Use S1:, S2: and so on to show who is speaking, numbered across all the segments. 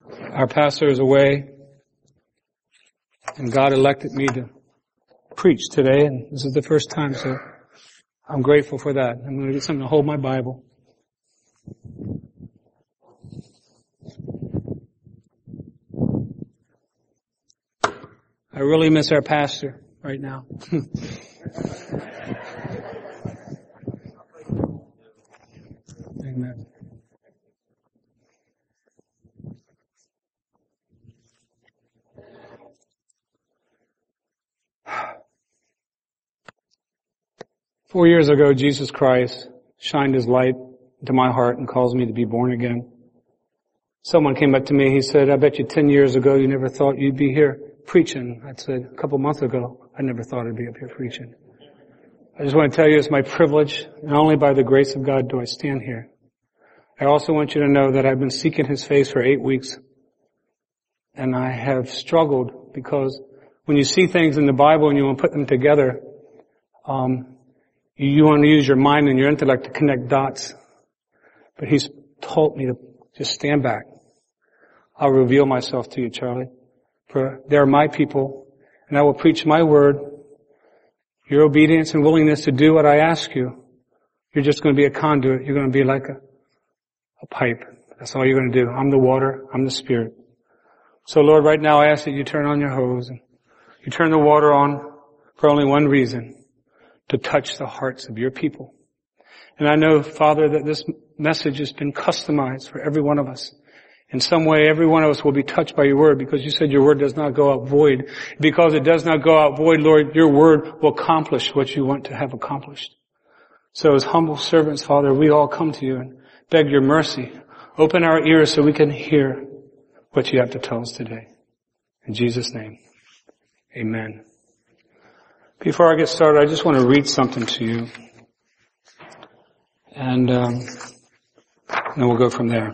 S1: Our pastor is away, and God elected me to preach today, and this is the first time, so I'm grateful for that. I'm going to get something to hold my Bible. I really miss our pastor right now. Amen. Four years ago, Jesus Christ shined His light into my heart and caused me to be born again. Someone came up to me, he said, I bet you 10 years ago you never thought you'd be here preaching. I said, a couple months ago, I never thought I'd be up here preaching. I just want to tell you it's my privilege, and only by the grace of God do I stand here. I also want you to know that I've been seeking His face for 8 weeks, and I have struggled because when you see things in the Bible and you want to put them together, you want to use your mind and your intellect to connect dots. But He's told me to just stand back. I'll reveal myself to you, Charlie. For they are my people, and I will preach my word. Your obedience and willingness to do what I ask you, you're just going to be a conduit. You're going to be like a pipe. That's all you're going to do. I'm the water. I'm the Spirit. So Lord, right now I ask that you turn on your hose and you turn the water on for only one reason. To touch the hearts of your people. And I know, Father, that this message has been customized for every one of us. In some way, every one of us will be touched by your word because you said your word does not go out void. Because it does not go out void, Lord, your word will accomplish what you want to have accomplished. So as humble servants, Father, we all come to you and beg your mercy. Open our ears so we can hear what you have to tell us today. In Jesus' name, amen. Before I get started, I just want to read something to you. And then we'll go from there.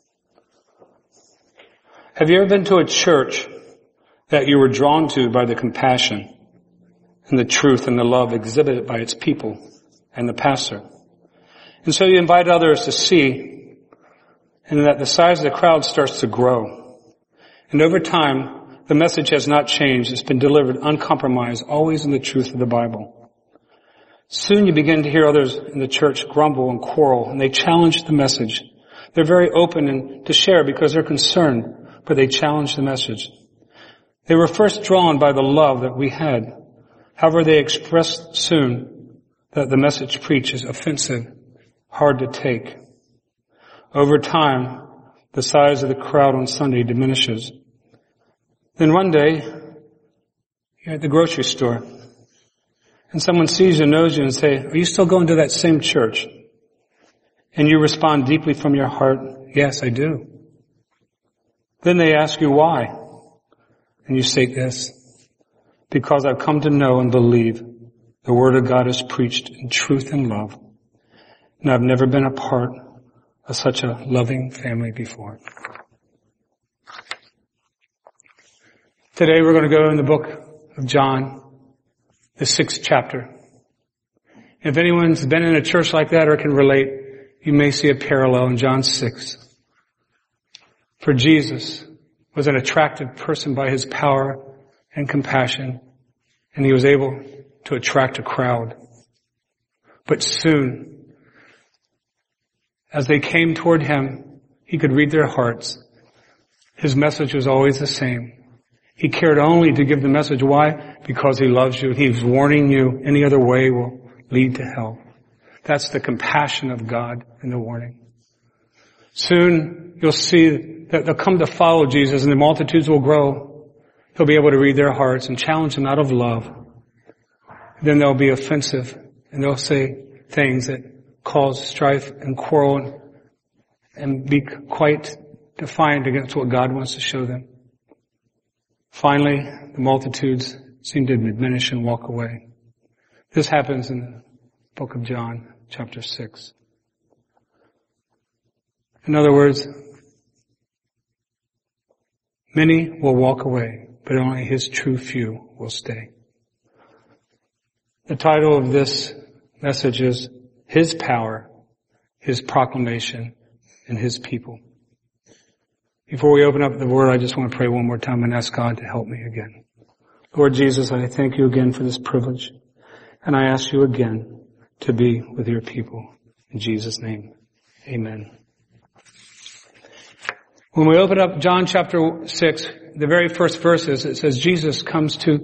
S1: Have you ever been to a church that you were drawn to by the compassion and the truth and the love exhibited by its people and the pastor? And so you invite others to see, and that the size of the crowd starts to grow. And over time, the message has not changed. It's been delivered uncompromised, always in the truth of the Bible. Soon you begin to hear others in the church grumble and quarrel, and they challenge the message. They're very open to share because they're concerned, but they challenge the message. They were first drawn by the love that we had. However, they expressed soon that the message preached is offensive, hard to take. Over time, the size of the crowd on Sunday diminishes. Then one day, you're at the grocery store, and someone sees you, knows you, and say, are you still going to that same church? And you respond deeply from your heart, yes, I do. Then they ask you why. And you say this, because I've come to know and believe the Word of God is preached in truth and love, and I've never been a part of such a loving family before. Today we're going to go in the book of John, the 6th chapter. If anyone's been in a church like that or can relate, you may see a parallel in John 6. For Jesus was an attractive person by His power and compassion, and He was able to attract a crowd. But soon, as they came toward Him, He could read their hearts. His message was always the same. He cared only to give the message. Why? Because He loves you. He's warning you. Any other way will lead to hell. That's the compassion of God in the warning. Soon you'll see that they'll come to follow Jesus and the multitudes will grow. He'll be able to read their hearts and challenge them out of love. Then they'll be offensive and they'll say things that cause strife and quarrel and be quite defiant against what God wants to show them. Finally, the multitudes seem to diminish and walk away. This happens in the book of John, chapter 6. In other words, many will walk away, but only His true few will stay. The title of this message is His Power, His Proclamation, and His People. Before we open up the Word, I just want to pray one more time and ask God to help me again. Lord Jesus, I thank you again for this privilege. And I ask you again to be with your people. In Jesus' name, amen. When we open up John chapter 6, the very first verses, it says Jesus comes to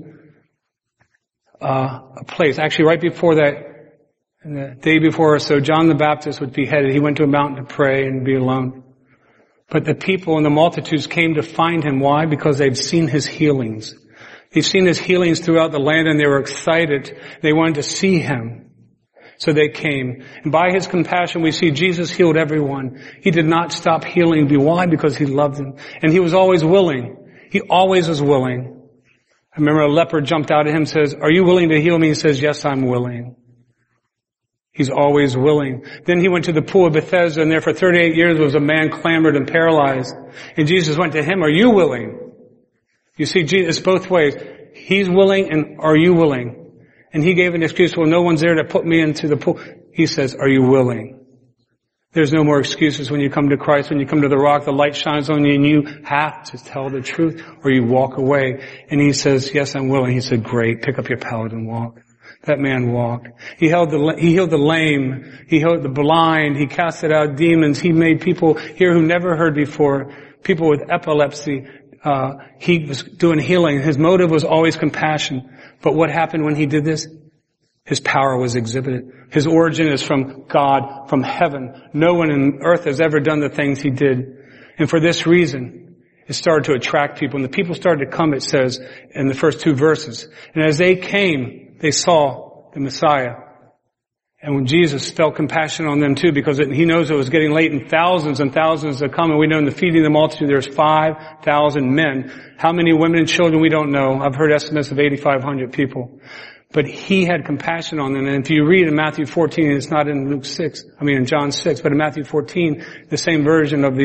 S1: a place. Actually, right before that, and the day before or so, John the Baptist was beheaded. He went to a mountain to pray and be alone. But the people and the multitudes came to find him. Why? Because they'd seen his healings. They've seen his healings throughout the land, and they were excited. They wanted to see him. So they came. And by his compassion, we see Jesus healed everyone. He did not stop healing. Why? Because he loved them. And he was always willing. He always was willing. I remember a leper jumped out at him and says, "Are you willing to heal me?" He says, "Yes, I'm willing." He's always willing. Then he went to the pool of Bethesda, and there for 38 years was a man clambered and paralyzed. And Jesus went to him, "Are you willing?" You see, Jesus, both ways. He's willing, and are you willing? And he gave an excuse, "Well, no one's there to put me into the pool." He says, "Are you willing?" There's no more excuses when you come to Christ. When you come to the rock, the light shines on you, and you have to tell the truth, or you walk away. And he says, "Yes, I'm willing." He said, "Great, pick up your pallet and walk." That man walked. He healed the lame. He healed the blind. He casted out demons. He made people hear who never heard before. People with epilepsy. He was doing healing. His motive was always compassion. But what happened when he did this? His power was exhibited. His origin is from God, from heaven. No one on earth has ever done the things he did. And for this reason, it started to attract people. And the people started to come, it says, in the first two verses. And as they came, they saw the Messiah. And when Jesus felt compassion on them too, because he knows it was getting late and thousands are coming. We know in the feeding of the multitude there's 5,000 men. How many women and children we don't know. I've heard estimates of 8,500 people. But he had compassion on them. And if you read in Matthew 14, it's not in in John 6, but in Matthew 14, the same version of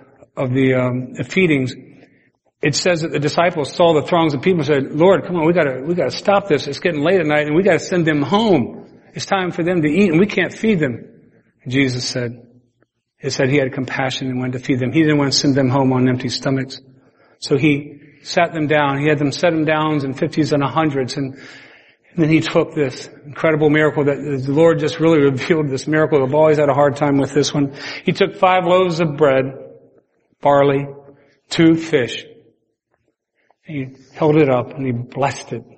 S1: the feedings, it says that the disciples saw the throngs of people and said, "Lord, come on, we gotta stop this. It's getting late at night and we gotta send them home. It's time for them to eat and we can't feed them." And Jesus said, he had compassion and went to feed them. He didn't want to send them home on empty stomachs. So he sat them down. He had them set them down in 50s and 100s. And then he took this incredible miracle that the Lord just really revealed this miracle. I've always had a hard time with this one. He took 5 loaves of bread, barley, 2 fish. He held it up and he blessed it.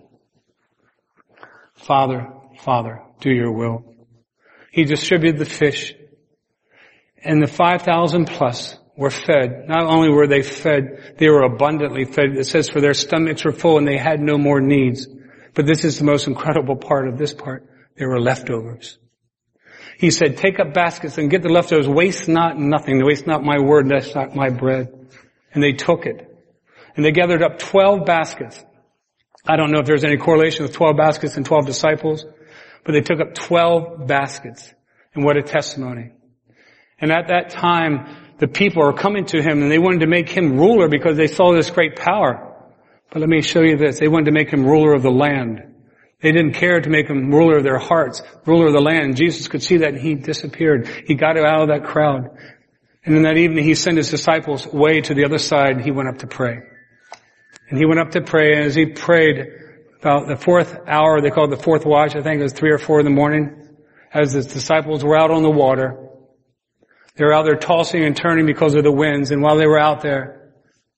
S1: Father, do your will. He distributed the fish. And the 5,000 plus were fed. Not only were they fed, they were abundantly fed. It says for their stomachs were full and they had no more needs. But this is the most incredible part of this part. There were leftovers. He said, "Take up baskets and get the leftovers. Waste not nothing. Waste not my word. That's not my bread." And they took it. And they gathered up 12 baskets. I don't know if there's any correlation with 12 baskets and 12 disciples, but they took up 12 baskets. And what a testimony. And at that time, the people are coming to him and they wanted to make him ruler because they saw this great power. But let me show you this. They wanted to make him ruler of the land. They didn't care to make him ruler of their hearts, ruler of the land. Jesus could see that and he disappeared. He got out of that crowd. And in that evening, he sent his disciples away to the other side and he went up to pray. And he went up to pray, and as he prayed, about the 4th hour, they called it the 4th watch, I think it was 3 or 4 in the morning, as his disciples were out on the water. They were out there tossing and turning because of the winds, and while they were out there,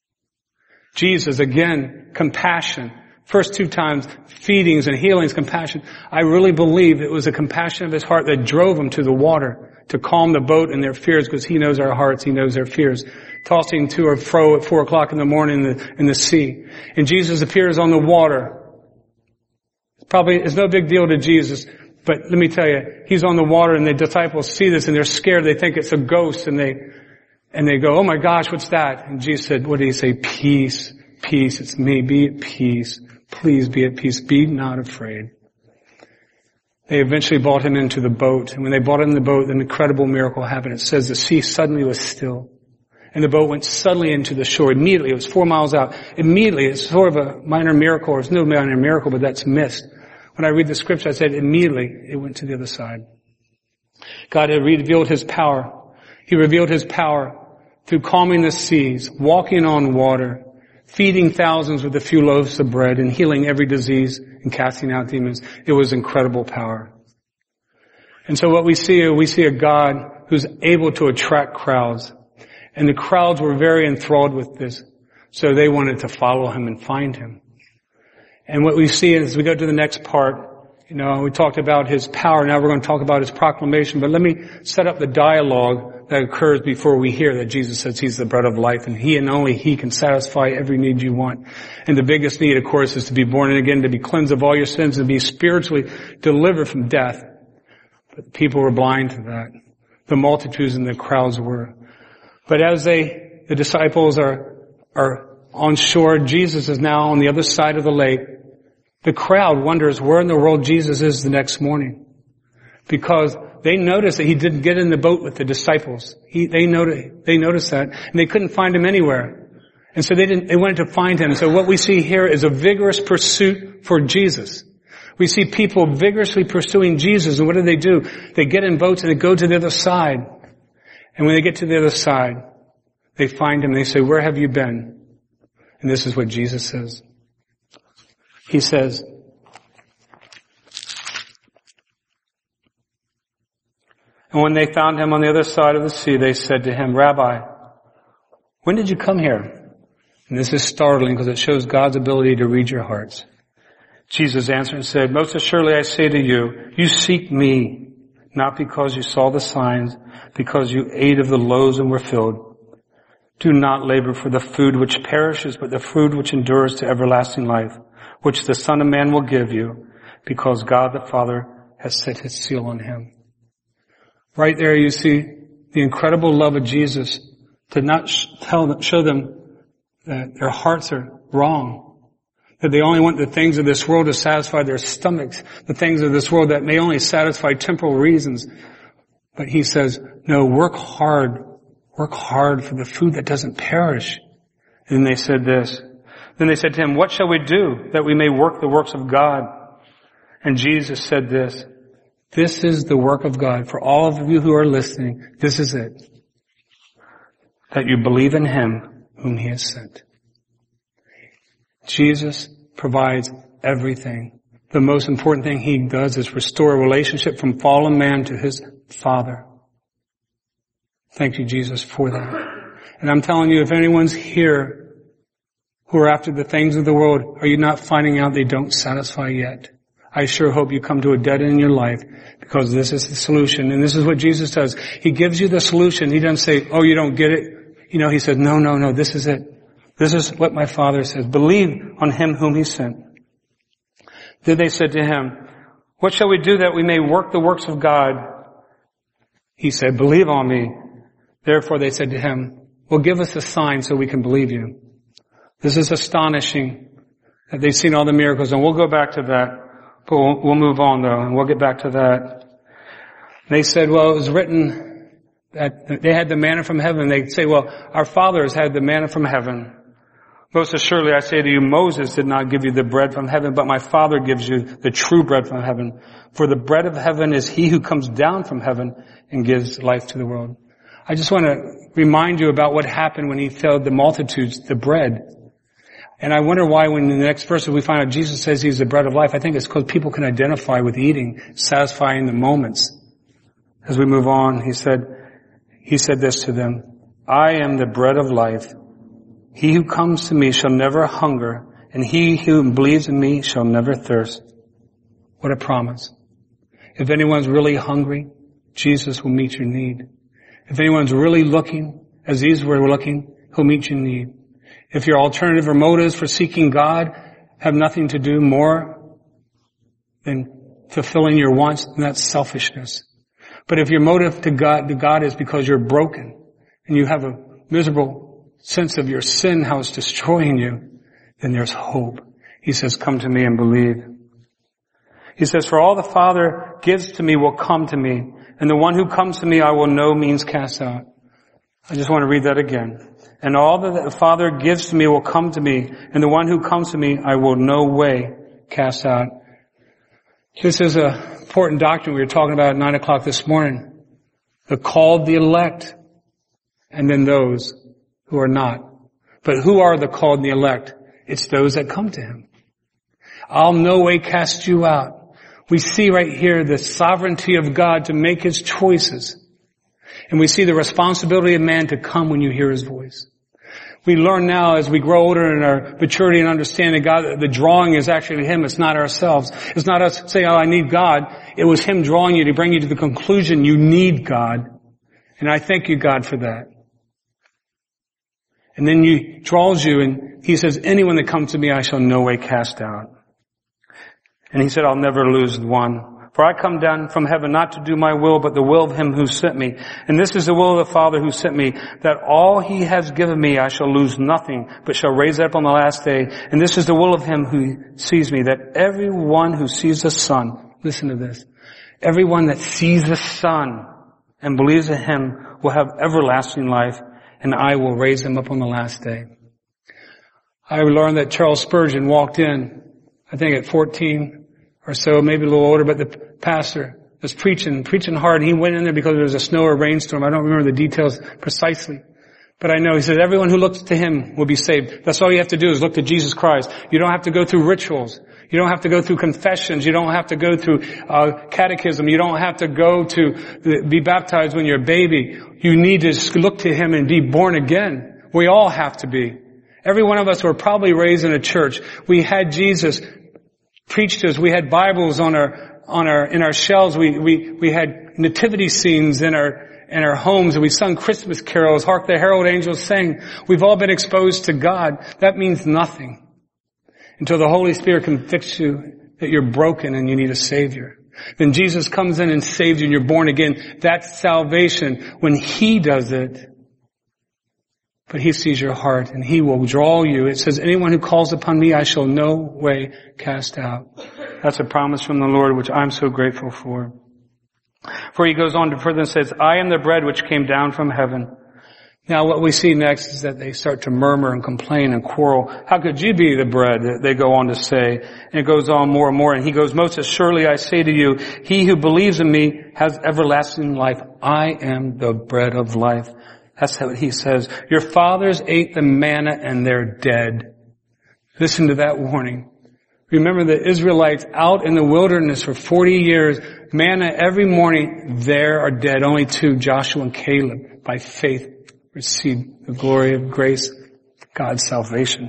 S1: Jesus, again, compassion. First 2 times, feedings and healings, compassion. I really believe it was a compassion of his heart that drove him to the water, to calm the boat and their fears, because he knows our hearts, he knows their fears. Tossing to or fro at 4 o'clock in the morning in the sea. And Jesus appears on the water. It's no big deal to Jesus, but let me tell you, he's on the water and the disciples see this and they're scared. They think it's a ghost and they go, "Oh my gosh, what's that?" And Jesus said, what did he say? "Peace, peace, it's me, be at peace. Please be at peace, be not afraid." They eventually brought him into the boat. And when they brought him in the boat, an incredible miracle happened. It says the sea suddenly was still. And the boat went suddenly into the shore. Immediately, it was 4 miles out. Immediately, it's sort of a minor miracle, or it's no minor miracle, but that's missed. When I read the scripture, I said immediately it went to the other side. God had revealed his power. He revealed his power through calming the seas, walking on water, feeding thousands with a few loaves of bread, and healing every disease and casting out demons. It was incredible power. And so what we see a God who's able to attract crowds. And the crowds were very enthralled with this. So they wanted to follow him and find him. And what we see as we go to the next part, we talked about his power. Now we're going to talk about his proclamation. But let me set up the dialogue that occurs before we hear that Jesus says he's the bread of life, and he and only he can satisfy every need you want. And the biggest need, of course, is to be born again, to be cleansed of all your sins, and be spiritually delivered from death. But people were blind to that. The multitudes and the crowds were. But as the disciples are on shore, Jesus is now on the other side of the lake. The crowd wonders where in the world Jesus is the next morning. Because they noticed that he didn't get in the boat with the disciples. They noticed that, and they couldn't find him anywhere. And so they wanted to find him. So what we see here is a vigorous pursuit for Jesus. We see people vigorously pursuing Jesus, and what do? They get in boats and they go to the other side. And when they get to the other side, they find him, they say, "Where have you been?" And this is what Jesus says. He says, "And when they found him on the other side of the sea, they said to him, 'Rabbi, when did you come here?'" And this is startling because it shows God's ability to read your hearts. Jesus answered and said, "Most assuredly I say to you, you seek me, not because you saw the signs, because you ate of the loaves and were filled. Do not labor for the food which perishes, but the food which endures to everlasting life, which the Son of Man will give you, because God the Father has set his seal on him." Right there you see the incredible love of Jesus to not show them that their hearts are wrong, that they only want the things of this world to satisfy their stomachs, the things of this world that may only satisfy temporal reasons. But he says, no, work hard for the food that doesn't perish. And then they said this. Then they said to him, "What shall we do that we may work the works of God?" And Jesus said this. This is the work of God. For all of you who are listening, this is it. That you believe in him whom he has sent. Jesus provides everything. The most important thing he does is restore a relationship from fallen man to his Father. Thank you, Jesus, for that. And I'm telling you, if anyone's here who are after the things of the world, are you not finding out they don't satisfy yet? I sure hope you come to a dead end in your life, because this is the solution. And this is what Jesus does. He gives you the solution. He doesn't say, "Oh, you don't get it." He says, no, this is it. This is what my Father says. Believe on him whom he sent. Then they said to him, "What shall we do that we may work the works of God?" He said, "Believe on me." Therefore they said to him, "Well, give us a sign so we can believe you." This is astonishing that they've seen all the miracles, and we'll go back to that. But we'll move on though, and we'll get back to that. They said, well, it was written that they had the manna from heaven. They say, well, our fathers had the manna from heaven. Most assuredly I say to you, Moses did not give you the bread from heaven, but my Father gives you the true bread from heaven. For the bread of heaven is he who comes down from heaven and gives life to the world. I just want to remind you about what happened when he fed the multitudes, the bread. And I wonder why when in the next verse we find out Jesus says he's the bread of life. I think it's because people can identify with eating, satisfying the moments. As we move on, he said this to them, "I am the bread of life. He who comes to me shall never hunger, and he who believes in me shall never thirst." What a promise. If anyone's really hungry, Jesus will meet your need. If anyone's really looking, as these were looking, he'll meet your need. If your alternative or motives for seeking God have nothing to do more than fulfilling your wants, then that's selfishness. But if your motive to God is because you're broken and you have a miserable sense of your sin, how it's destroying you, then there's hope. He says, "Come to me and believe." He says, "For all the Father gives to me will come to me, and the one who comes to me I will no means cast out." I just want to read that again. "And all that the Father gives to me will come to me, and the one who comes to me I will no way cast out." This is an important doctrine we were talking about at 9 o'clock this morning. The called, the elect. and then those who are not. But who are the called and the elect? It's those that come to him. I'll no way cast you out. We see right here the sovereignty of God to make his choices. And we see the responsibility of man to come when you hear his voice. We learn now as we grow older in our maturity and understanding God, the drawing is actually him. It's not ourselves. It's not us saying, oh, I need God. It was him drawing you to bring you to the conclusion you need God. And I thank you, God, for that. And then he draws you and he says, anyone that comes to me, I shall no way cast out. And he said, I'll never lose one. For I come down from heaven not to do my will, but the will of him who sent me. And this is the will of the Father who sent me, that all he has given me I shall lose nothing, but shall raise it up on the last day. And this is the will of him who sees me, that everyone who sees the Son, listen to this, everyone that sees the Son and believes in him will have everlasting life, and I will raise him up on the last day. I learned that Charles Spurgeon walked in, I think at 14 or so, maybe a little older, but the pastor was preaching hard. And he went in there because there was a snow or rainstorm. I don't remember the details precisely. But I know he said everyone who looks to him will be saved. That's all you have to do is look to Jesus Christ. You don't have to go through rituals. You don't have to go through confessions. You don't have to go through catechism. You don't have to go to be baptized when you're a baby. You need to look to him and be born again. We all have to be. Every one of us were probably raised in a church. We had Jesus preached to us. We had Bibles in our shelves. We had nativity scenes in our homes, and we sung Christmas carols. Hark the herald angels sang. We've all been exposed to God. That means nothing until the Holy Spirit convicts you that you're broken and you need a Savior. Then Jesus comes in and saves you and you're born again. That's salvation when he does it. But he sees your heart and he will draw you. It says, anyone who calls upon me, I shall no way cast out. That's a promise from the Lord, which I'm so grateful for. For he goes on to further and says, I am the bread which came down from heaven. Now what we see next is that they start to murmur and complain and quarrel. How could you be the bread? They go on to say. And it goes on more and more. And he goes, most assuredly I say to you, he who believes in me has everlasting life. I am the bread of life. That's what he says. Your fathers ate the manna and they're dead. Listen to that warning. Remember the Israelites out in the wilderness for 40 years, manna every morning, they are dead. Only two, Joshua and Caleb, by faith received the glory of grace, God's salvation.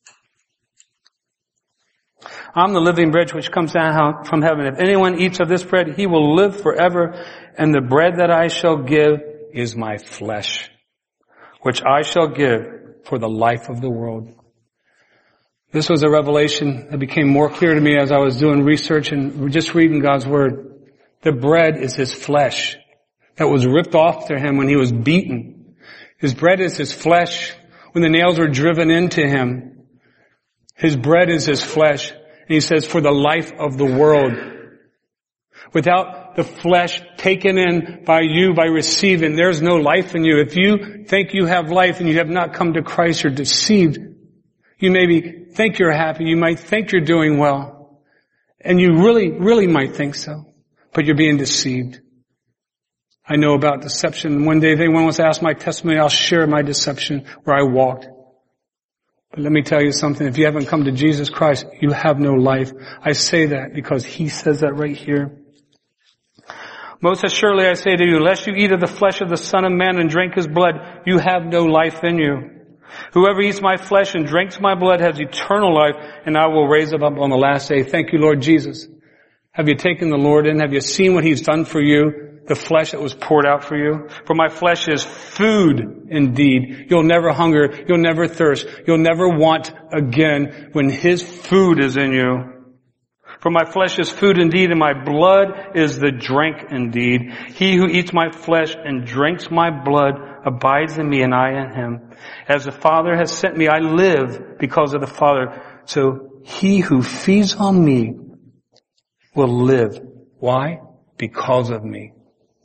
S1: I'm the living bread which comes down from heaven. If anyone eats of this bread, he will live forever. And the bread that I shall give is my flesh, which I shall give for the life of the world. This was a revelation that became more clear to me as I was doing research and just reading God's Word. The bread is his flesh that was ripped off to him when he was beaten. His bread is his flesh when the nails were driven into him. His bread is his flesh. And he says, for the life of the world. Without the flesh taken in by you, by receiving, there's no life in you. If you think you have life and you have not come to Christ, you're deceived. You maybe think you're happy. You might think you're doing well. And you really might think so. But you're being deceived. I know about deception. One day if anyone wants to ask my testimony, I'll share my deception where I walked. But let me tell you something. If you haven't come to Jesus Christ, you have no life. I say that because he says that right here. Most assuredly I say to you, lest you eat of the flesh of the Son of Man and drink his blood, you have no life in you. Whoever eats my flesh and drinks my blood has eternal life, and I will raise him up on the last day. Thank you, Lord Jesus. Have you taken the Lord in? Have you seen what he's done for you? The flesh that was poured out for you? For my flesh is food indeed. You'll never hunger. You'll never thirst. You'll never want again when his food is in you. For my flesh is food indeed, and my blood is the drink indeed. He who eats my flesh and drinks my blood abides in me, and I in him. As the Father has sent me, I live because of the Father. So he who feeds on me will live. Why? Because of me.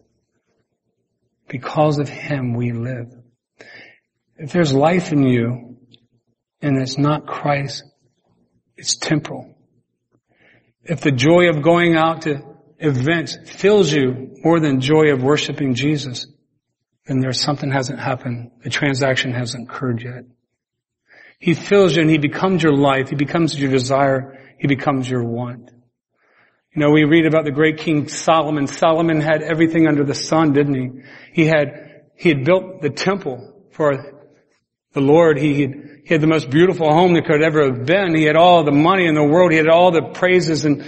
S1: Because of him we live. If there's life in you and it's not Christ, it's temporal. If the joy of going out to events fills you more than joy of worshiping Jesus, then there's something hasn't happened. The transaction hasn't occurred yet. He fills you and He becomes your life. He becomes your desire. He becomes your want. You know, we read about the great King Solomon. Solomon had everything under the sun, didn't he? He had built the temple for the Lord. He had the most beautiful home that could ever have been. He had all the money in the world. He had all the praises and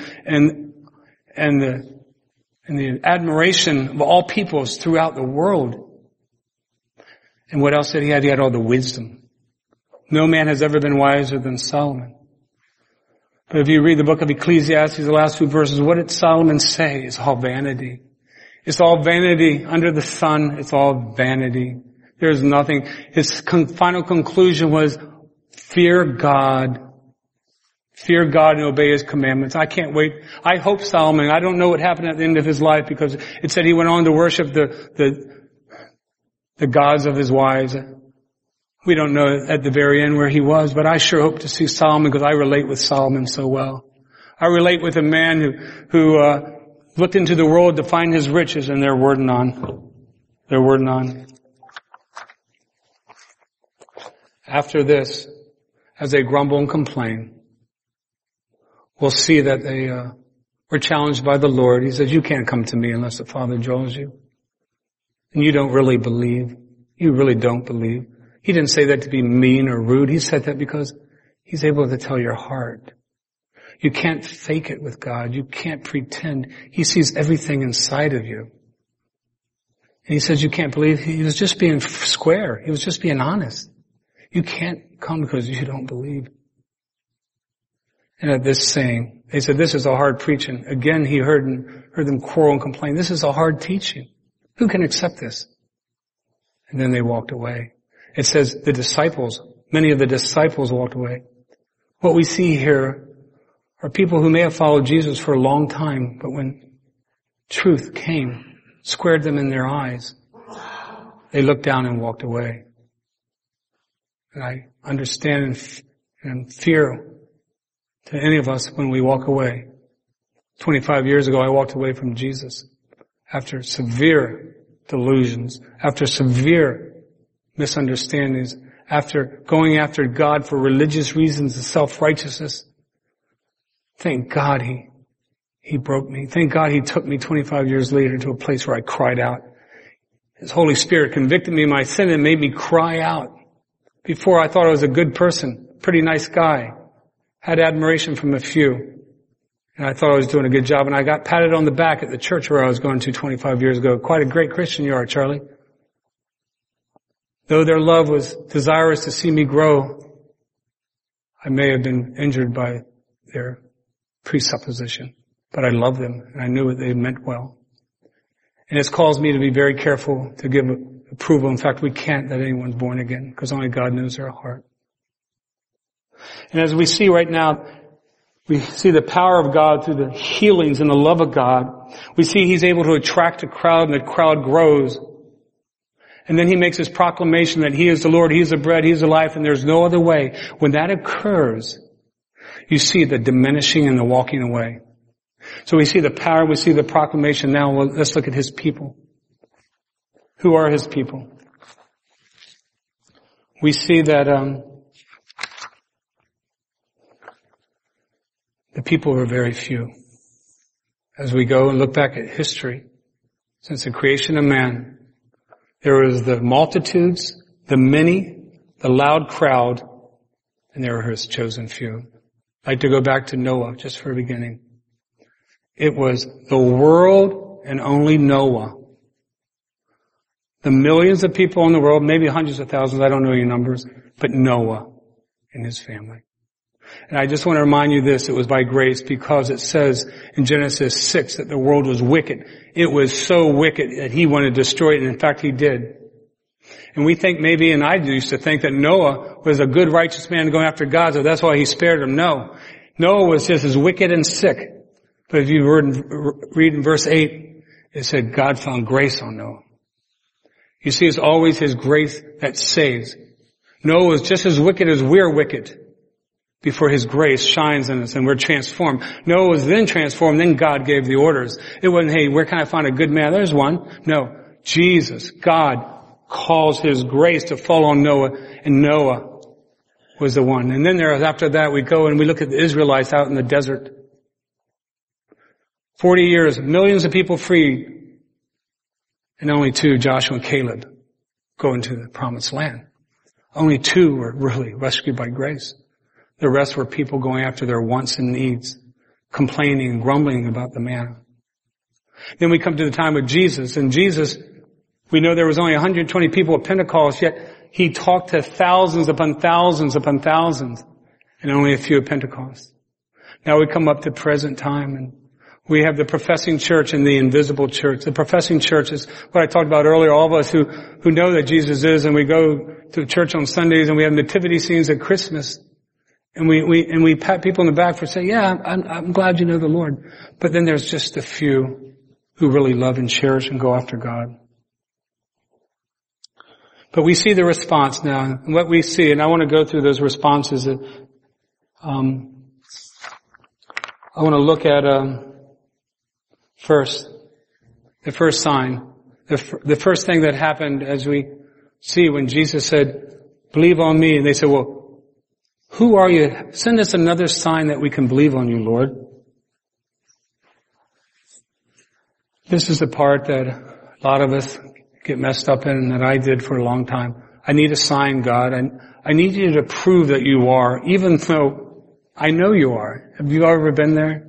S1: the admiration of all peoples throughout the world. And what else did he have? He had all the wisdom. No man has ever been wiser than Solomon. But if you read the book of Ecclesiastes, the last few verses, what did Solomon say? It's all vanity. It's all vanity under the sun. It's all vanity. There's nothing. His final conclusion was, fear God. Fear God and obey His commandments. I can't wait. I hope Solomon, I don't know what happened at the end of his life because it said he went on to worship the gods of his wives. We don't know at the very end where he was, but I sure hope to see Solomon because I relate with Solomon so well. I relate with a man who looked into the world to find his riches and they're word none. They're word none. After this, as they grumble and complain, we'll see that they were challenged by the Lord. He says, you can't come to me unless the Father draws you. And you don't really believe. You really don't believe. He didn't say that to be mean or rude. He said that because He's able to tell your heart. You can't fake it with God. You can't pretend. He sees everything inside of you. And He says you can't believe. He was just being square. He was just being honest. You can't come because you don't believe. And at this saying, they said, this is a hard preaching. Again, he heard them quarrel and complain. This is a hard teaching. Who can accept this? And then they walked away. It says the disciples, many of the disciples walked away. What we see here are people who may have followed Jesus for a long time, but when truth came, squared them in their eyes, they looked down and walked away. And I understand and fear to any of us when we walk away. 25 years ago, I walked away from Jesus after severe delusions, after severe misunderstandings, after going after God for religious reasons and self-righteousness. Thank God He broke me. Thank God He took me 25 years later to a place where I cried out. His Holy Spirit convicted me of my sin and made me cry out. Before I thought I was a good person, pretty nice guy, had admiration from a few, and I thought I was doing a good job, and I got patted on the back at the church where I was going to 25 years ago. Quite a great Christian you are, Charlie. Though their love was desirous to see me grow, I may have been injured by their presupposition, but I loved them, and I knew what they meant well. And it's caused me to be very careful to give approval. In fact, we can't that anyone's born again, because only God knows their heart. And as we see right now, we see the power of God through the healings and the love of God. We see He's able to attract a crowd, and the crowd grows. And then He makes His proclamation that He is the Lord, He is the bread, He is the life, and there's no other way. When that occurs, you see the diminishing and the walking away. So we see the power, we see the proclamation. Now let's look at His people. Who are His people? We see that the people were very few. As we go and look back at history, since the creation of man, there was the multitudes, the many, the loud crowd, and there were His chosen few. I'd like to go back to Noah just for a beginning. It was the world and only Noah. The millions of people in the world, maybe hundreds of thousands, I don't know your numbers, but Noah and his family. And I just want to remind you this, it was by grace because it says in Genesis 6 that the world was wicked. It was so wicked that He wanted to destroy it, and in fact He did. And we think maybe, and I used to think that Noah was a good righteous man going after God, so that's why He spared him. No. Noah was just as wicked and sick. But if you read in verse 8, it said God found grace on Noah. You see, it's always His grace that saves. Noah was just as wicked as we're wicked before His grace shines in us and we're transformed. Noah was then transformed, then God gave the orders. It wasn't, hey, where can I find a good man? There's one. No. Jesus, God, calls His grace to fall on Noah, and Noah was the one. And then after that, we go and we look at the Israelites out in the desert. 40 years, millions of people freed, and only 2, Joshua and Caleb, go into the promised land. Only 2 were really rescued by grace. The rest were people going after their wants and needs, complaining and grumbling about the manna. Then we come to the time of Jesus, and Jesus, we know there was only 120 people at Pentecost, yet He talked to thousands upon thousands upon thousands, and only a few at Pentecost. Now we come up to present time, and we have the professing church and the invisible church. The professing church is what I talked about earlier. All of us who know that Jesus is, and we go to church on Sundays, and we have nativity scenes at Christmas, and we pat people in the back for saying, yeah, I'm glad you know the Lord. But then there's just a few who really love and cherish and go after God. But we see the response now, and what we see, and I want to go through those responses. I want to look at first, the first sign, the first thing that happened as we see when Jesus said, believe on me. And they said, well, who are you? Send us another sign that we can believe on you, Lord. This is the part that a lot of us get messed up in, and that I did for a long time. I need a sign, God. I need you to prove that you are, even though I know you are. Have you ever been there?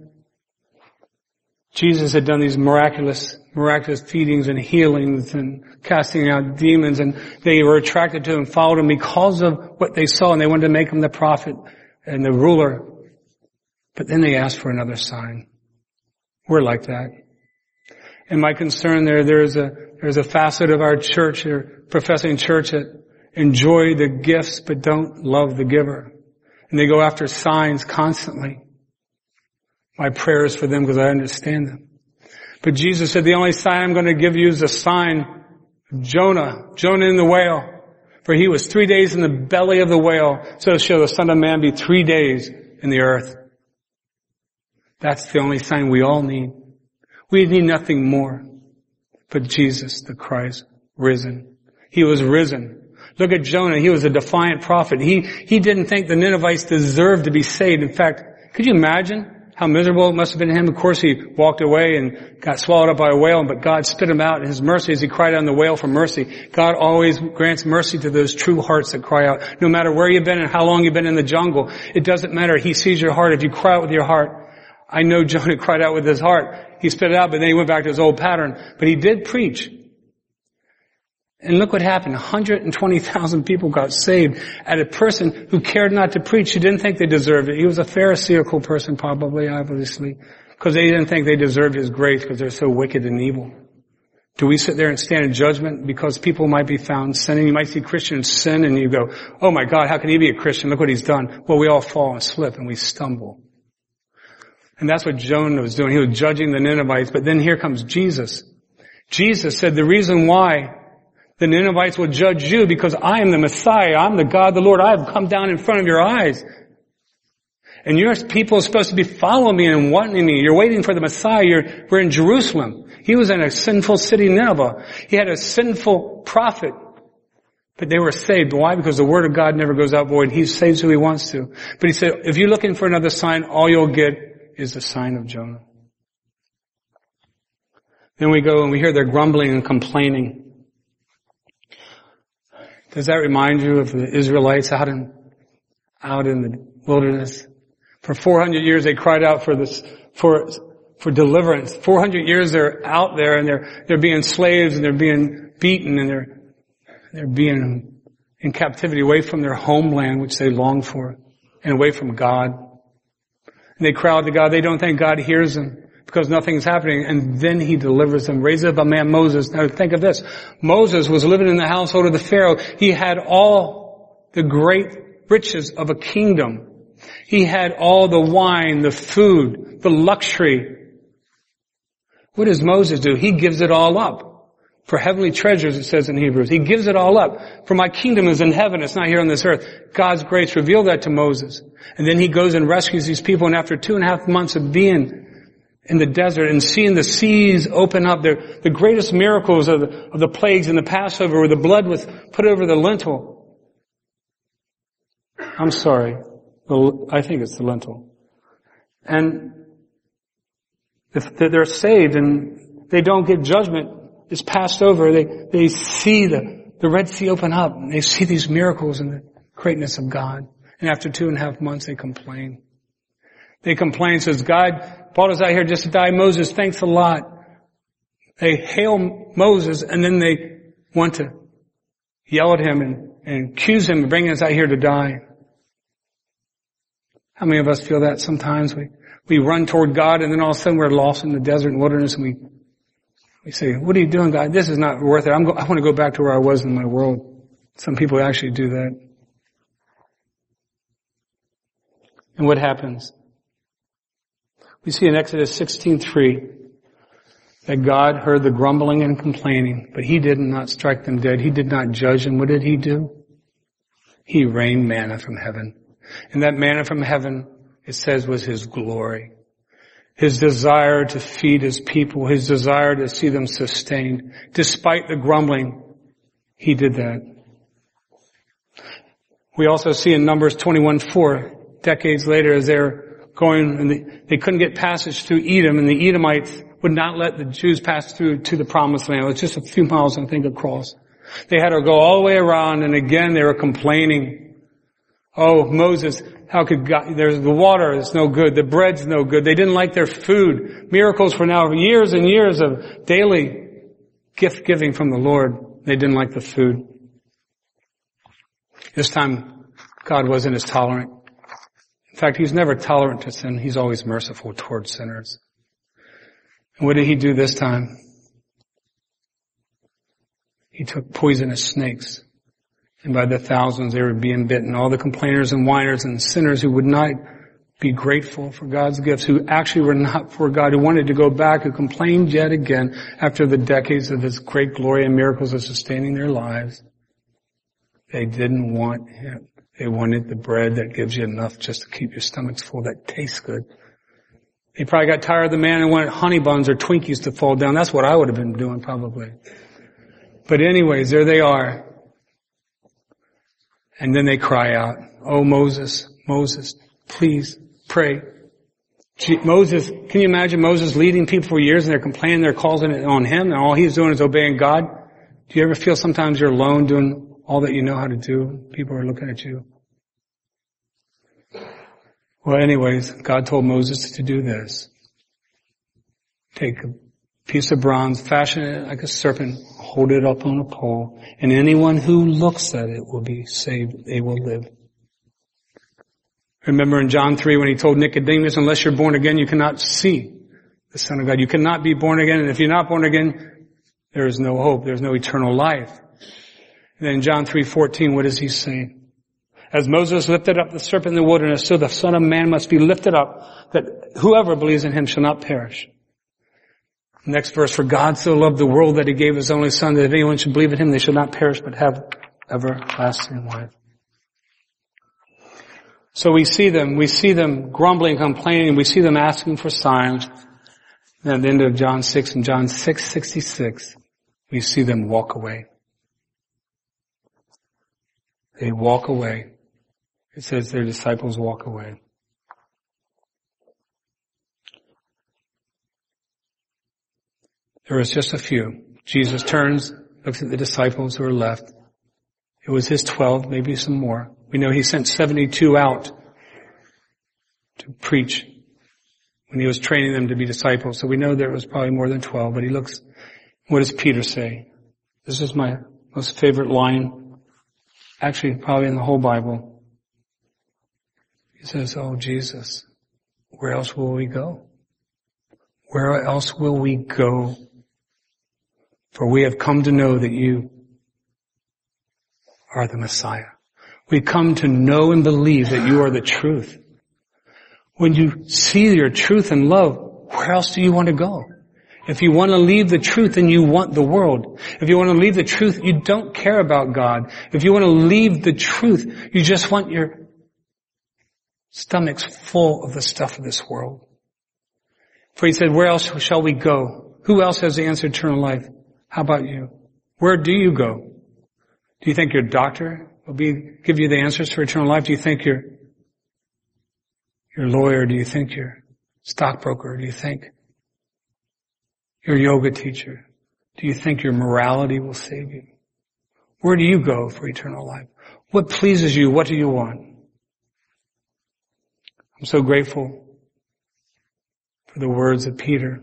S1: Jesus had done these miraculous feedings and healings and casting out demons, and they were attracted to him, followed him because of what they saw, and they wanted to make him the prophet and the ruler. But then they asked for another sign. We're like that. And my concern there's a facet of our church, or professing church, that enjoy the gifts but don't love the giver. And they go after signs constantly. My prayer is for them because I understand them. But Jesus said, the only sign I'm going to give you is the sign of Jonah in the whale. For he was 3 days in the belly of the whale, so shall the Son of Man be 3 days in the earth. That's the only sign we all need. We need nothing more but Jesus, the Christ, risen. He was risen. Look at Jonah. He was a defiant prophet. He didn't think the Ninevites deserved to be saved. In fact, could you imagine how miserable it must have been to him? Of course, he walked away and got swallowed up by a whale, but God spit him out in His mercy as he cried out on the whale for mercy. God always grants mercy to those true hearts that cry out. No matter where you've been and how long you've been in the jungle, it doesn't matter. He sees your heart. If you cry out with your heart, I know Jonah cried out with his heart. He spit it out, but then he went back to his old pattern. But he did preach. And look what happened. 120,000 people got saved at a person who cared not to preach. He didn't think they deserved it. He was a Pharisaical person, probably, obviously, because they didn't think they deserved His grace because they're so wicked and evil. Do we sit there and stand in judgment because people might be found sinning? You might see Christians sin and you go, oh my God, how can he be a Christian? Look what he's done. Well, we all fall and slip and we stumble. And that's what Jonah was doing. He was judging the Ninevites. But then here comes Jesus. Jesus said, the reason why the Ninevites will judge you because I am the Messiah. I'm the God, the Lord. I have come down in front of your eyes. And your people are supposed to be following me and wanting me. You're waiting for the Messiah. We're in Jerusalem. He was in a sinful city, Nineveh. He had a sinful prophet. But they were saved. Why? Because the word of God never goes out void. He saves who He wants to. But He said, if you're looking for another sign, all you'll get is the sign of Jonah. Then we go and we hear their grumbling and complaining. Does that remind you of the Israelites out in the wilderness? For 400 years they cried out for deliverance. 400 years they're out there and they're being slaves and they're being beaten and they're being in captivity away from their homeland which they long for and away from God. And they cry out to God. They don't think God hears them because nothing's happening. And then He delivers them. Raises up a man, Moses. Now think of this. Moses was living in the household of the Pharaoh. He had all the great riches of a kingdom. He had all the wine, the food, the luxury. What does Moses do? He gives it all up. For heavenly treasures, it says in Hebrews. He gives it all up. For my kingdom is in heaven. It's not here on this earth. God's grace revealed that to Moses. And then he goes and rescues these people. And after 2.5 months of being in the desert and seeing the seas open up. The greatest miracles of the plagues in the Passover where the blood was put over the lintel. I'm sorry. I think it's the lintel. And if they're saved and they don't get judgment, it's passed over. They see the Red Sea open up and they see these miracles and the greatness of God. And after 2.5 months, they complain. They complain, says, God brought us out here just to die. Moses, thanks a lot. They hail Moses and then they want to yell at him and accuse him of bringing us out here to die. How many of us feel that sometimes? We run toward God and then all of a sudden we're lost in the desert and wilderness and we say, what are you doing, God? This is not worth it. I want to go back to where I was in my world. Some people actually do that. And what happens? We see in Exodus 16:3 that God heard the grumbling and complaining, but He did not strike them dead. He did not judge them. What did He do? He rained manna from heaven. And that manna from heaven, it says, was His glory. His desire to feed His people, His desire to see them sustained. Despite the grumbling, He did that. We also see in Numbers 21:4, decades later, as they're going and they couldn't get passage through Edom, and the Edomites would not let the Jews pass through to the promised land. It was just a few miles, I think, across. They had to go all the way around, and again they were complaining. Oh, Moses, how could God, there's the water is no good, the bread's no good. They didn't like their food. Miracles for now years and years of daily gift giving from the Lord. They didn't like the food. This time, God wasn't as tolerant. In fact, He's never tolerant to sin. He's always merciful towards sinners. And what did He do this time? He took poisonous snakes. And by the thousands they were being bitten. All the complainers and whiners and sinners who would not be grateful for God's gifts, who actually were not for God, who wanted to go back, who complained yet again after the decades of His great glory and miracles of sustaining their lives. They didn't want Him. They wanted the bread that gives you enough just to keep your stomachs full, that tastes good. They probably got tired of the man and wanted honey buns or Twinkies to fall down. That's what I would have been doing probably. But anyways, there they are. And then they cry out, oh Moses, Moses, please pray. Moses, can you imagine Moses leading people for years and they're complaining, they're calling it on him, and all he's doing is obeying God? Do you ever feel sometimes you're alone doing all that you know how to do? People are looking at you. Well, anyways, God told Moses to do this. Take a piece of bronze, fashion it like a serpent, hold it up on a pole, and anyone who looks at it will be saved. They will live. Remember in John 3 when He told Nicodemus, unless you're born again, you cannot see the Son of God. You cannot be born again, and if you're not born again, there is no hope. There's no eternal life. And then in John 3:14, what does He say? As Moses lifted up the serpent in the wilderness, so the Son of Man must be lifted up, that whoever believes in Him shall not perish. Next verse, for God so loved the world that He gave His only Son, that if anyone should believe in Him, they shall not perish but have everlasting life. So we see them grumbling, complaining, we see them asking for signs. And at the end of John 6 and John 6:66, we see them walk away. They walk away. It says their disciples walk away. There was just a few. Jesus turns, looks at the disciples who are left. It was His 12, maybe some more. We know He sent 72 out to preach when He was training them to be disciples. So we know there was probably more than 12, but He looks, what does Peter say? This is my most favorite line, actually probably in the whole Bible. He says, oh Jesus, where else will we go? Where else will we go? For we have come to know that You are the Messiah. We come to know and believe that You are the truth. When you see your truth and love, where else do you want to go? If you want to leave the truth, then you want the world. If you want to leave the truth, you don't care about God. If you want to leave the truth, you just want your stomachs full of the stuff of this world. For he said, where else shall we go? Who else has the answer to eternal life? How about you? Where do you go? Do you think your doctor will give you the answers for eternal life? Do you think your lawyer? Do you think your stockbroker? Do you think your yoga teacher? Do you think your morality will save you? Where do you go for eternal life? What pleases you? What do you want? I'm so grateful for the words of Peter.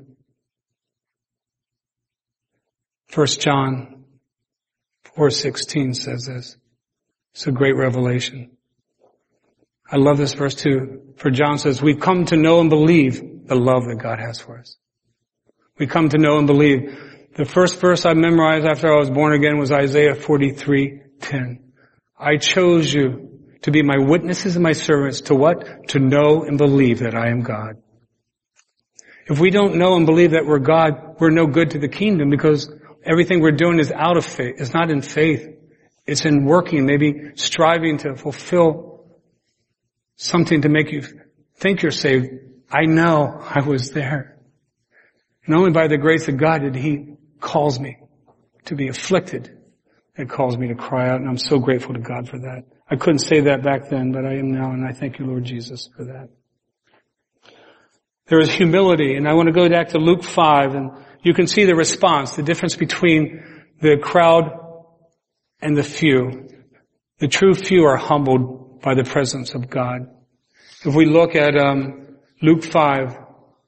S1: 1 John 4:16 says this. It's a great revelation. I love this verse too. For John says, we've come to know and believe the love that God has for us. We come to know and believe. The first verse I memorized after I was born again was Isaiah 43:10. I chose you to be my witnesses and my servants to what? To know and believe that I am God. If we don't know and believe that we're God, we're no good to the kingdom because everything we're doing is out of faith. It's not in faith. It's in working, maybe striving to fulfill something to make you think you're saved. I know I was there. And only by the grace of God did He calls me to be afflicted. It calls me to cry out, and I'm so grateful to God for that. I couldn't say that back then, but I am now, and I thank you, Lord Jesus, for that. There is humility, and I want to go back to Luke 5, and you can see the response, the difference between the crowd and the few. The true few are humbled by the presence of God. If we look at Luke 5,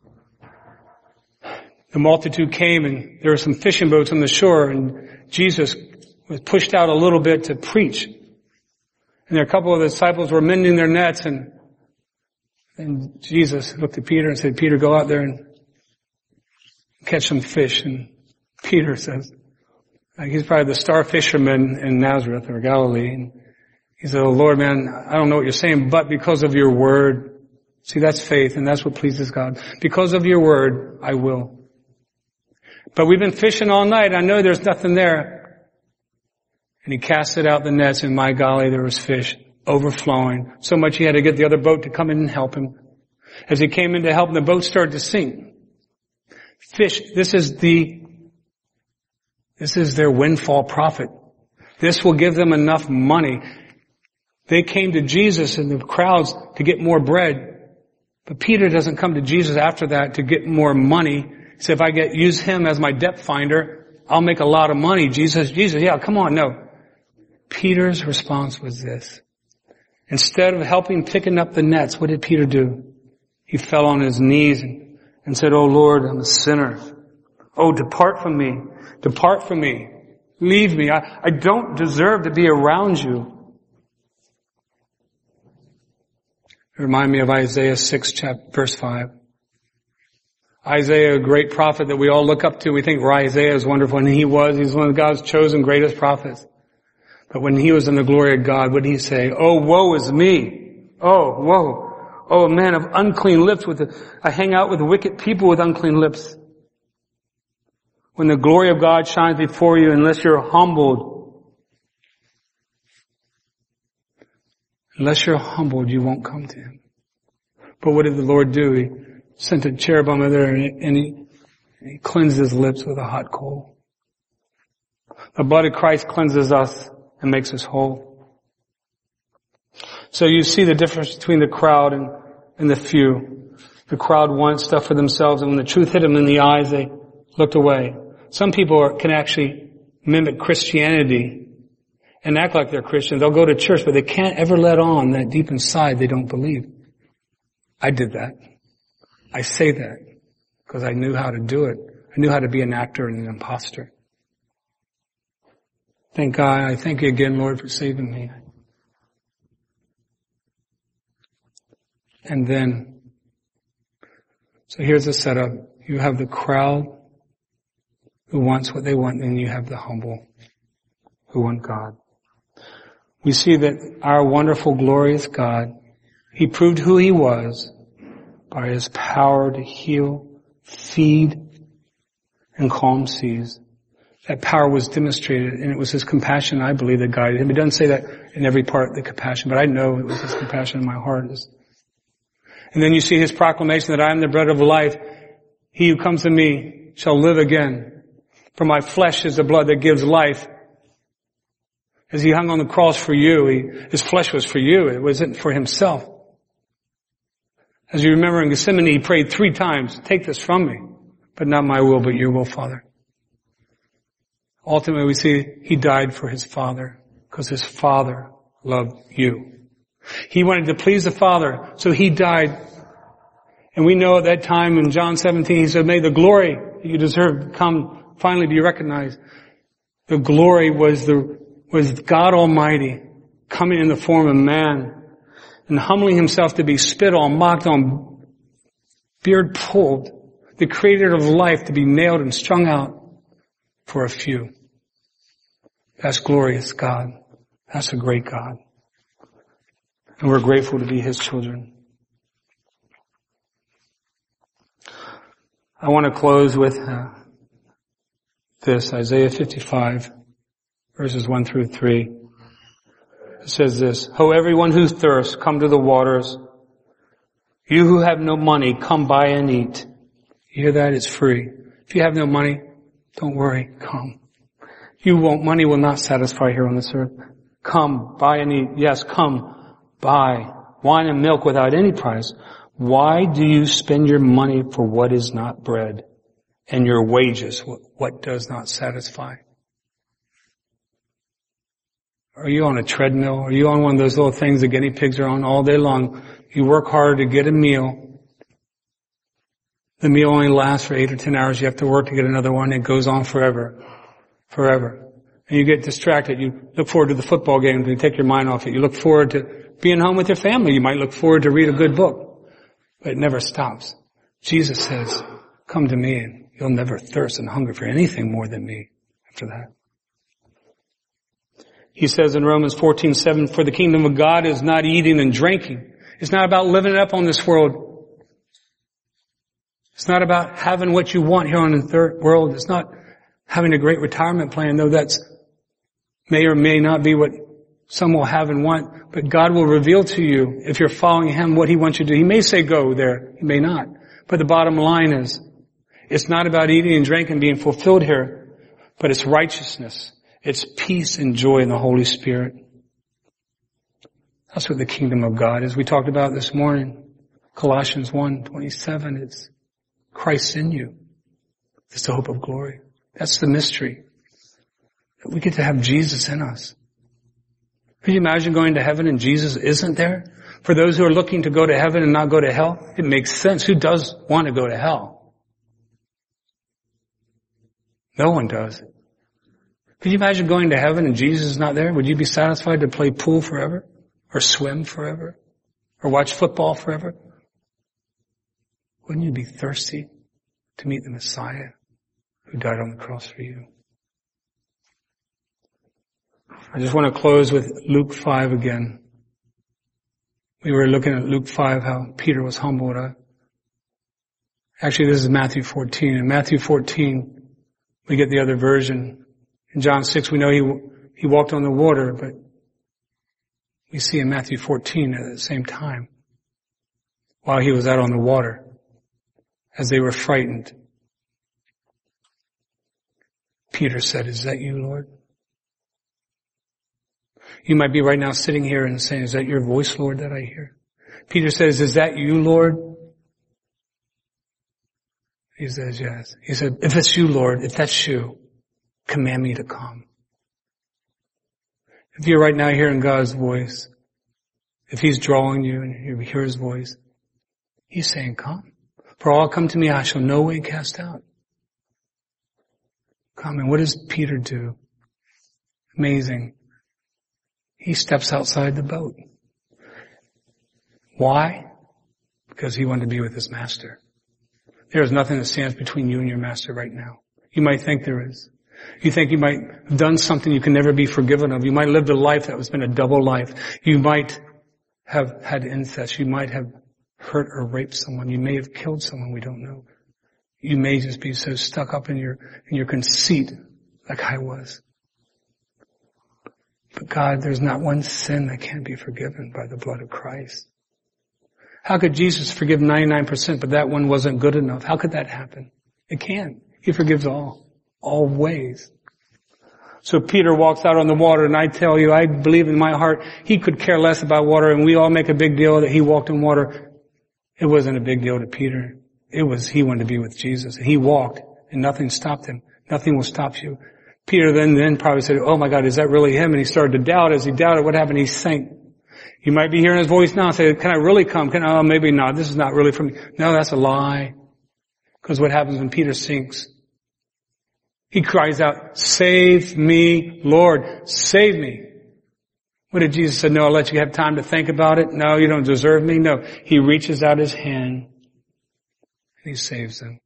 S1: the multitude came, and there were some fishing boats on the shore, and Jesus was pushed out a little bit to preach. And there a couple of the disciples were mending their nets, and Jesus looked at Peter and said, Peter, go out there and catch some fish. And Peter says, he's probably the star fisherman in Nazareth or Galilee. And he said, oh Lord, man, I don't know what you're saying, but because of your word. See, that's faith, and that's what pleases God. Because of your word, I will. But we've been fishing all night. I know there's nothing there. And he casted out the nets, and my golly, there was fish overflowing. So much he had to get the other boat to come in and help him. As he came in to help him, the boat started to sink. Fish, this is their windfall profit. This will give them enough money. They came to Jesus and the crowds to get more bread. But Peter doesn't come to Jesus after that to get more money. He said, if I use him as my debt finder, I'll make a lot of money. Jesus, yeah, come on, no. Peter's response was this. Instead of helping picking up the nets, what did Peter do? He fell on his knees and said, oh Lord, I'm a sinner. Oh, depart from me. Depart from me. Leave me. I don't deserve to be around you. Remind me of Isaiah 6, verse 5. Isaiah, a great prophet that we all look up to. We think Isaiah is wonderful, and he was. He's one of God's chosen greatest prophets. But when he was in the glory of God, what did he say? Oh, woe is me. Oh, woe. Oh, a man of unclean lips. I hang out with wicked people with unclean lips. When the glory of God shines before you, unless you're humbled, you won't come to him. But what did the Lord do? He sent a cherubim there, and he cleansed his lips with a hot coal. The blood of Christ cleanses us and makes us whole. So you see the difference between the crowd and the few. The crowd wants stuff for themselves, and when the truth hit them in the eyes, they looked away. Some people can actually mimic Christianity and act like they're Christians. They'll go to church, but they can't ever let on that deep inside they don't believe. I did that. I say that because I knew how to do it. I knew how to be an actor and an imposter. Thank God. I thank you again, Lord, for saving me. And then, so here's the setup. You have the crowd who wants what they want, and you have the humble who want God. We see that our wonderful, glorious God, He proved who He was by His power to heal, feed, and calm seas. That power was demonstrated, and it was His compassion, I believe, that guided Him. It doesn't say that in every part, the compassion, but I know it was His compassion in my heart. And then you see His proclamation that I am the bread of life. He who comes to me shall live again. For my flesh is the blood that gives life. As he hung on the cross for you, his flesh was for you. It wasn't for himself. As you remember in Gethsemane, he prayed 3 times, take this from me, but not my will, but your will, Father. Ultimately, we see he died for his Father because his Father loved you. He wanted to please the Father, so he died. And we know at that time in John 17, he said, may the glory that you deserve come finally be recognized. The glory was God Almighty coming in the form of man and humbling himself to be spit on, mocked on, beard pulled, the creator of life to be nailed and strung out for a few. That's glorious God. That's a great God. And we're grateful to be his children. I want to close with this, Isaiah 55, verses 1 through 3. It says this, Ho, everyone who thirsts, come to the waters. You who have no money, come buy and eat. You hear that? It's free. If you have no money, don't worry, come. Money will not satisfy here on this earth. Come, buy and eat. Yes, come, buy wine and milk without any price. Why do you spend your money for what is not bread, and your wages, what does not satisfy? Are you on a treadmill? Are you on one of those little things the guinea pigs are on all day long? You work hard to get a meal. The meal only lasts for 8 or 10 hours. You have to work to get another one. It goes on forever. Forever. And you get distracted. You look forward to the football game to take your mind off it. You look forward to being home with your family. You might look forward to read a good book. But it never stops. Jesus says, come to me and you'll never thirst and hunger for anything more than me after that. He says in Romans 14:7, for the kingdom of God is not eating and drinking. It's not about living it up on this world. It's not about having what you want here on the third world. It's not having a great retirement plan, though that's may or may not be what some will have and want. But God will reveal to you, if you're following him, what he wants you to do. He may say go there. He may not. But the bottom line is, it's not about eating and drinking being fulfilled here, but it's righteousness. It's peace and joy in the Holy Spirit. That's what the kingdom of God is. We talked about this morning. Colossians 1:27. It's Christ in you. It's the hope of glory. That's the mystery. That we get to have Jesus in us. Could you imagine going to heaven and Jesus isn't there? For those who are looking to go to heaven and not go to hell, it makes sense. Who does want to go to hell? No one does. Could you imagine going to heaven and Jesus is not there? Would you be satisfied to play pool forever? Or swim forever? Or watch football forever? Wouldn't you be thirsty to meet the Messiah who died on the cross for you? I just want to close with Luke 5 again. We were looking at Luke 5, how Peter was humbled. Actually, this is Matthew 14. In Matthew 14, we get the other version. In John 6, we know he walked on the water, but we see in Matthew 14 at the same time, while he was out on the water, as they were frightened, Peter said, is that you, Lord? You might be right now sitting here and saying, is that your voice, Lord, that I hear? Peter says, is that you, Lord? He says, yes. He said, if it's you, Lord, if that's you, command me to come. If you're right now hearing God's voice, if he's drawing you and you hear his voice, he's saying, come. For all come to me, I shall no way cast out. Come. And what does Peter do? Amazing. He steps outside the boat. Why? Because he wanted to be with his master. There is nothing that stands between you and your master right now. You might think there is. You think you might have done something you can never be forgiven of. You might have lived a life that has been a double life. You might have had incest. You might have hurt or raped someone. You may have killed someone. We don't know. You may just be so stuck up in your conceit like I was. But God, there's not one sin that can't be forgiven by the blood of Christ. How could Jesus forgive 99%, but that one wasn't good enough? How could that happen? It can't. He forgives all ways. So Peter walks out on the water, and I tell you, I believe in my heart, he could care less about water, and we all make a big deal that he walked on water. It wasn't a big deal to Peter. It was, he wanted to be with Jesus. And he walked, and nothing stopped him. Nothing will stop you. Peter then probably said, oh my God, is that really him? And he started to doubt. As he doubted, what happened? He sank. You might be hearing his voice now and say, can I really come? Oh, maybe not. This is not really for me. No, that's a lie. Because what happens when Peter sinks? He cries out, save me, Lord, save me. What did Jesus say? No, I'll let you have time to think about it. No, you don't deserve me. No, he reaches out his hand and he saves them.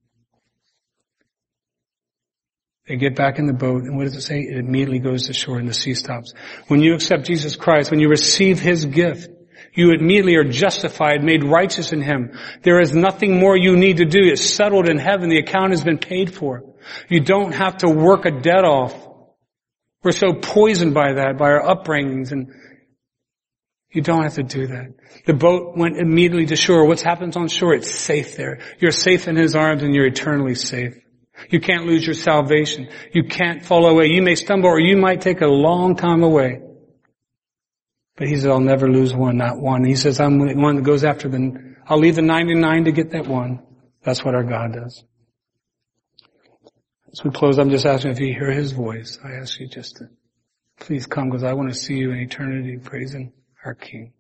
S1: They get back in the boat, and what does it say? It immediately goes to shore and the sea stops. When you accept Jesus Christ, when you receive his gift, you immediately are justified, made righteous in him. There is nothing more you need to do. It's settled in heaven. The account has been paid for. You don't have to work a debt off. We're so poisoned by that, by our upbringings, and you don't have to do that. The boat went immediately to shore. What happens on shore? It's safe there. You're safe in his arms, and you're eternally safe. You can't lose your salvation. You can't fall away. You may stumble, or you might take a long time away. But he says, I'll never lose one, not one. He says, I'm the one that goes after them. I'll leave the 99 to get that one. That's what our God does. As we close, I'm just asking if you hear his voice. I ask you just to please come, because I want to see you in eternity praising our King.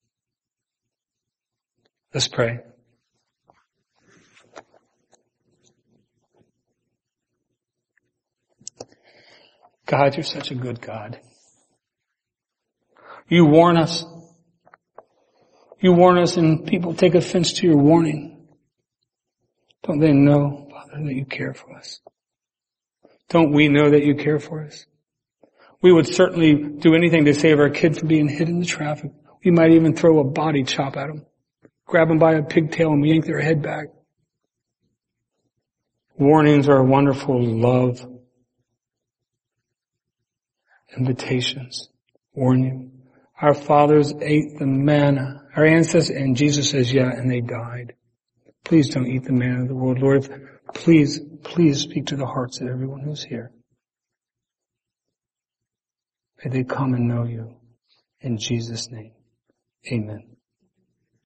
S1: Let's pray. God, you're such a good God. You warn us. You warn us, and people take offense to your warning. Don't they know, Father, that you care for us? Don't we know that you care for us? We would certainly do anything to save our kid from being hit in the traffic. We might even throw a body chop at them, grab them by a pigtail and yank their head back. Warnings are a wonderful love. Invitations. Warn you. Our fathers ate the manna. Our ancestors, and Jesus says, yeah, and they died. Please don't eat the manna of the world, Lord. Please speak to the hearts of everyone who's here. May they come and know you. In Jesus' name, amen.